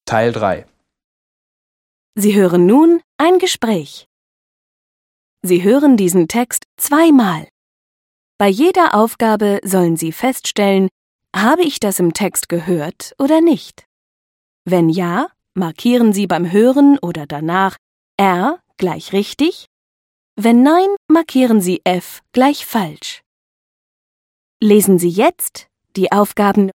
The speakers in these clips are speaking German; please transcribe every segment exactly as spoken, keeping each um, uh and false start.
Teil drei. Sie hören nun ein Gespräch. Sie hören diesen Text zweimal. Bei jeder Aufgabe sollen Sie feststellen, habe ich das im Text gehört oder nicht? Wenn ja, markieren Sie beim Hören oder danach R gleich richtig. Wenn nein, markieren Sie F gleich falsch. Lesen Sie jetzt die Aufgaben.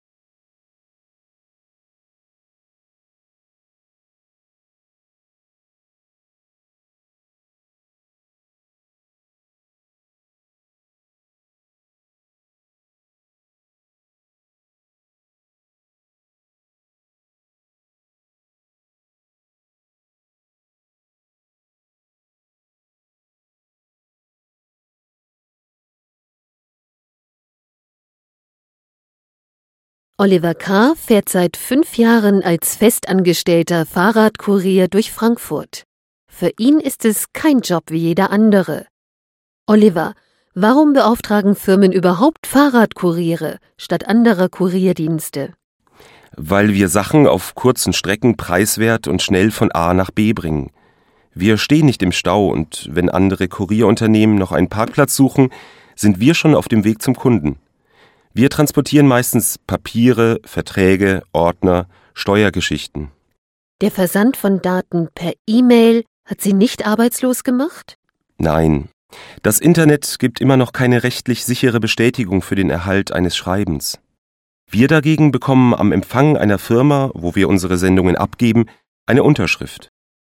Oliver K. fährt seit fünf Jahren als festangestellter Fahrradkurier durch Frankfurt. Für ihn ist es kein Job wie jeder andere. Oliver, warum beauftragen Firmen überhaupt Fahrradkuriere statt anderer Kurierdienste? Weil wir Sachen auf kurzen Strecken preiswert und schnell von A nach B bringen. Wir stehen nicht im Stau und wenn andere Kurierunternehmen noch einen Parkplatz suchen, sind wir schon auf dem Weg zum Kunden. Wir transportieren meistens Papiere, Verträge, Ordner, Steuergeschichten. Der Versand von Daten per E-Mail hat Sie nicht arbeitslos gemacht? Nein, das Internet gibt immer noch keine rechtlich sichere Bestätigung für den Erhalt eines Schreibens. Wir dagegen bekommen am Empfang einer Firma, wo wir unsere Sendungen abgeben, eine Unterschrift.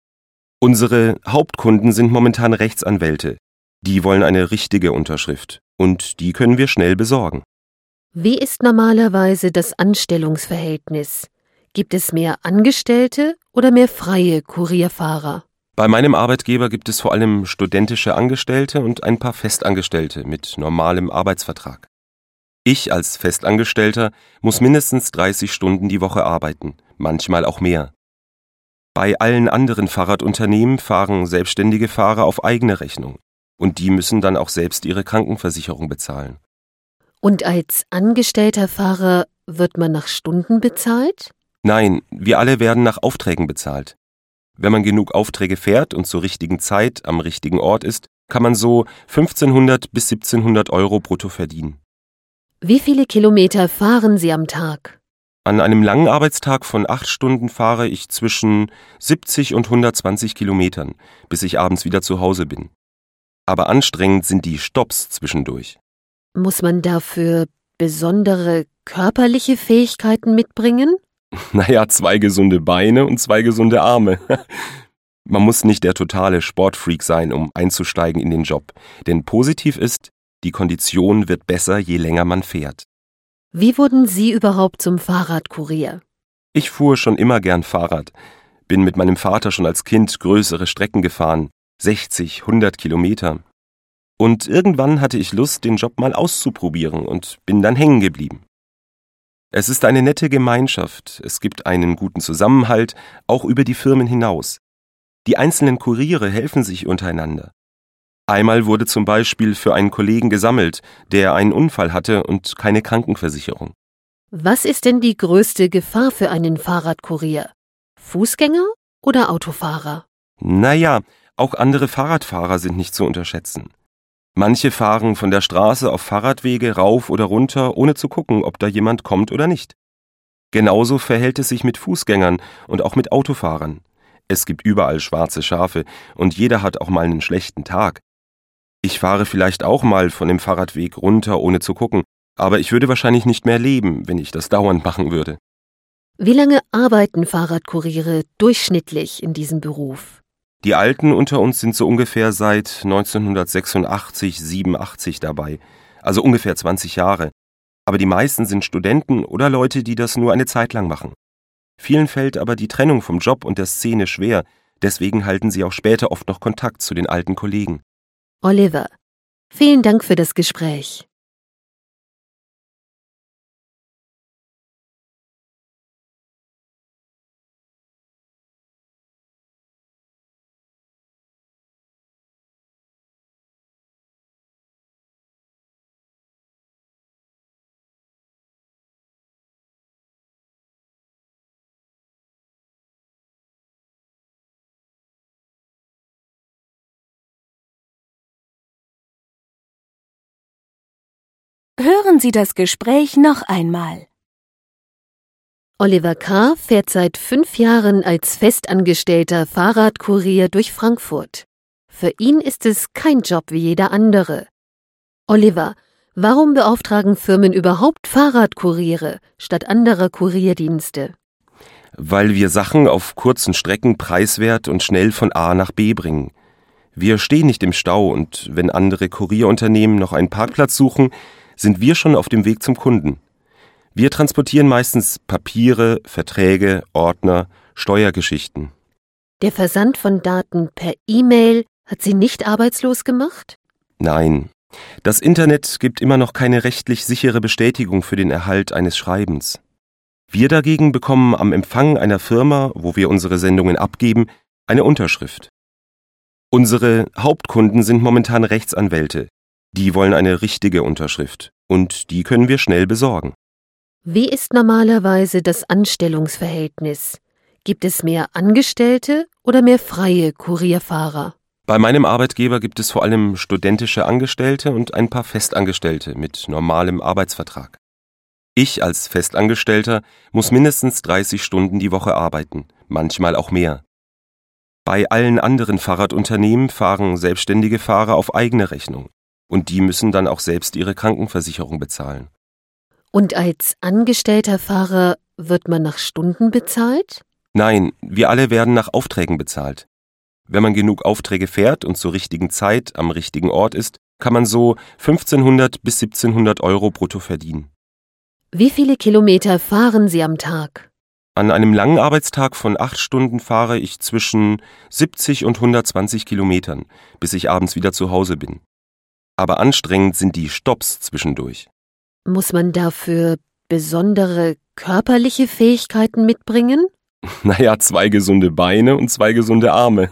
Unsere Hauptkunden sind momentan Rechtsanwälte. Die wollen eine richtige Unterschrift und die können wir schnell besorgen. Wie ist normalerweise das Anstellungsverhältnis? Gibt es mehr Angestellte oder mehr freie Kurierfahrer? Bei meinem Arbeitgeber gibt es vor allem studentische Angestellte und ein paar Festangestellte mit normalem Arbeitsvertrag. Ich als Festangestellter muss mindestens dreißig Stunden die Woche arbeiten, manchmal auch mehr. Bei allen anderen Fahrradunternehmen fahren selbstständige Fahrer auf eigene Rechnung und die müssen dann auch selbst ihre Krankenversicherung bezahlen. Und als angestellter Fahrer wird man nach Stunden bezahlt? Nein, wir alle werden nach Aufträgen bezahlt. Wenn man genug Aufträge fährt und zur richtigen Zeit am richtigen Ort ist, kann man so fünfzehnhundert bis siebzehnhundert Euro brutto verdienen. Wie viele Kilometer fahren Sie am Tag? An einem langen Arbeitstag von acht Stunden fahre ich zwischen siebzig und hundertzwanzig Kilometern, bis ich abends wieder zu Hause bin. Aber anstrengend sind die Stopps zwischendurch. Muss man dafür besondere körperliche Fähigkeiten mitbringen? Naja, zwei gesunde Beine und zwei gesunde Arme. Man muss nicht der totale Sportfreak sein, um einzusteigen in den Job. Denn positiv ist, die Kondition wird besser, je länger man fährt. Wie wurden Sie überhaupt zum Fahrradkurier? Ich fuhr schon immer gern Fahrrad. Bin mit meinem Vater schon als Kind größere Strecken gefahren. sechzig, hundert Kilometer. Und irgendwann hatte ich Lust, den Job mal auszuprobieren und bin dann hängen geblieben. Es ist eine nette Gemeinschaft, es gibt einen guten Zusammenhalt, auch über die Firmen hinaus. Die einzelnen Kuriere helfen sich untereinander. Einmal wurde zum Beispiel für einen Kollegen gesammelt, der einen Unfall hatte und keine Krankenversicherung. Was ist denn die größte Gefahr für einen Fahrradkurier? Fußgänger oder Autofahrer? Naja, auch andere Fahrradfahrer sind nicht zu unterschätzen. Manche fahren von der Straße auf Fahrradwege rauf oder runter, ohne zu gucken, ob da jemand kommt oder nicht. Genauso verhält es sich mit Fußgängern und auch mit Autofahrern. Es gibt überall schwarze Schafe und jeder hat auch mal einen schlechten Tag. Ich fahre vielleicht auch mal von dem Fahrradweg runter, ohne zu gucken, aber ich würde wahrscheinlich nicht mehr leben, wenn ich das dauernd machen würde. Wie lange arbeiten Fahrradkuriere durchschnittlich in diesem Beruf? Die Alten unter uns sind so ungefähr seit neunzehnhundertsechsundachtzig, siebenundachtzig dabei, also ungefähr zwanzig Jahre. Aber die meisten sind Studenten oder Leute, die das nur eine Zeit lang machen. Vielen fällt aber die Trennung vom Job und der Szene schwer, deswegen halten sie auch später oft noch Kontakt zu den alten Kollegen. Oliver, vielen Dank für das Gespräch. Hören Sie das Gespräch noch einmal. Oliver K. fährt seit fünf Jahren als festangestellter Fahrradkurier durch Frankfurt. Für ihn ist es kein Job wie jeder andere. Oliver, warum beauftragen Firmen überhaupt Fahrradkuriere statt anderer Kurierdienste? Weil wir Sachen auf kurzen Strecken preiswert und schnell von A nach B bringen. Wir stehen nicht im Stau und wenn andere Kurierunternehmen noch einen Parkplatz suchen, sind wir schon auf dem Weg zum Kunden. Wir transportieren meistens Papiere, Verträge, Ordner, Steuergeschichten. Der Versand von Daten per E-Mail hat Sie nicht arbeitslos gemacht? Nein, das Internet gibt immer noch keine rechtlich sichere Bestätigung für den Erhalt eines Schreibens. Wir dagegen bekommen am Empfang einer Firma, wo wir unsere Sendungen abgeben, eine Unterschrift. Unsere Hauptkunden sind momentan Rechtsanwälte. Die wollen eine richtige Unterschrift und die können wir schnell besorgen. Wie ist normalerweise das Anstellungsverhältnis? Gibt es mehr Angestellte oder mehr freie Kurierfahrer? Bei meinem Arbeitgeber gibt es vor allem studentische Angestellte und ein paar Festangestellte mit normalem Arbeitsvertrag. Ich als Festangestellter muss mindestens dreißig Stunden die Woche arbeiten, manchmal auch mehr. Bei allen anderen Fahrradunternehmen fahren selbstständige Fahrer auf eigene Rechnung und die müssen dann auch selbst ihre Krankenversicherung bezahlen. Und als angestellter Fahrer wird man nach Stunden bezahlt? Nein, wir alle werden nach Aufträgen bezahlt. Wenn man genug Aufträge fährt und zur richtigen Zeit am richtigen Ort ist, kann man so fünfzehnhundert bis siebzehnhundert Euro brutto verdienen. Wie viele Kilometer fahren Sie am Tag? An einem langen Arbeitstag von acht Stunden fahre ich zwischen siebzig und hundertzwanzig Kilometern, bis ich abends wieder zu Hause bin. Aber anstrengend sind die Stopps zwischendurch. Muss man dafür besondere körperliche Fähigkeiten mitbringen? Naja, zwei gesunde Beine und zwei gesunde Arme.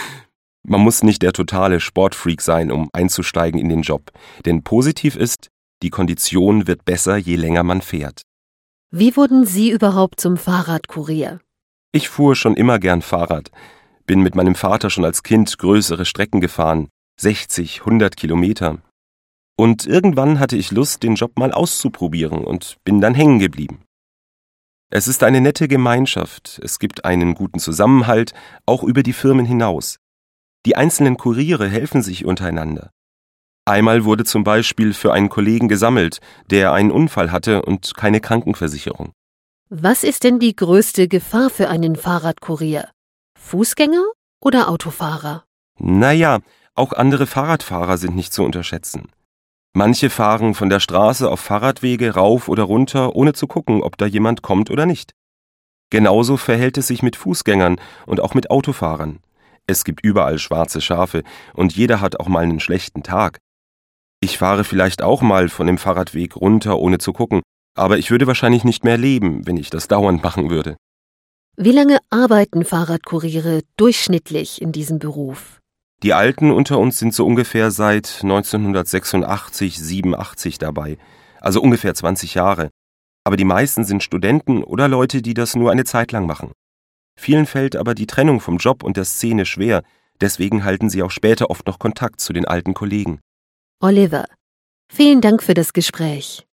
Man muss nicht der totale Sportfreak sein, um einzusteigen in den Job. Denn positiv ist, die Kondition wird besser, je länger man fährt. Wie wurden Sie überhaupt zum Fahrradkurier? Ich fuhr schon immer gern Fahrrad. Bin mit meinem Vater schon als Kind größere Strecken gefahren. sechzig, hundert Kilometer. Und irgendwann hatte ich Lust, den Job mal auszuprobieren und bin dann hängen geblieben. Es ist eine nette Gemeinschaft, es gibt einen guten Zusammenhalt, auch über die Firmen hinaus. Die einzelnen Kuriere helfen sich untereinander. Einmal wurde zum Beispiel für einen Kollegen gesammelt, der einen Unfall hatte und keine Krankenversicherung. Was ist denn die größte Gefahr für einen Fahrradkurier? Fußgänger oder Autofahrer? Naja, auch andere Fahrradfahrer sind nicht zu unterschätzen. Manche fahren von der Straße auf Fahrradwege rauf oder runter, ohne zu gucken, ob da jemand kommt oder nicht. Genauso verhält es sich mit Fußgängern und auch mit Autofahrern. Es gibt überall schwarze Schafe und jeder hat auch mal einen schlechten Tag. Ich fahre vielleicht auch mal von dem Fahrradweg runter, ohne zu gucken, aber ich würde wahrscheinlich nicht mehr leben, wenn ich das dauernd machen würde. Wie lange arbeiten Fahrradkuriere durchschnittlich in diesem Beruf? Die Alten unter uns sind so ungefähr seit neunzehnhundertsechsundachtzig, siebenundachtzig dabei, also ungefähr zwanzig Jahre. Aber die meisten sind Studenten oder Leute, die das nur eine Zeit lang machen. Vielen fällt aber die Trennung vom Job und der Szene schwer, deswegen halten sie auch später oft noch Kontakt zu den alten Kollegen. Oliver, vielen Dank für das Gespräch.